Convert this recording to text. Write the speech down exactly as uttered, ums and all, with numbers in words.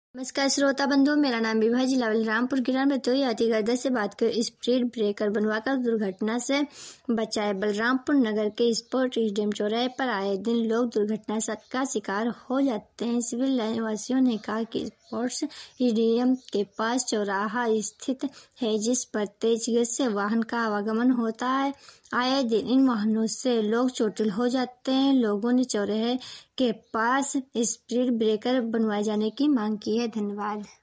नमस्कार श्रोता बंधु, मेरा नाम विभा, जिला बलरामपुर किरण बतोई अतिगर्दा से बात कर स्पीड ब्रेकर बनवाकर दुर्घटना से बचाए। बलरामपुर नगर के स्पोर्ट स्टेडियम चौराहे पर आए दिन लोग दुर्घटना का शिकार हो जाते हैं। सिविल लाइन वासियों ने कहा कि स्पोर्ट्स स्टेडियम के पास चौराहा स्थित है, जिस पर तेज गति से वाहन का आवागमन होता है। आए दिन इन वाहनों से लोग चोटिल हो जाते हैं। लोगों ने चौराहे के पास स्पीड ब्रेकर बनवाए जाने की मांग की है। धन्यवाद।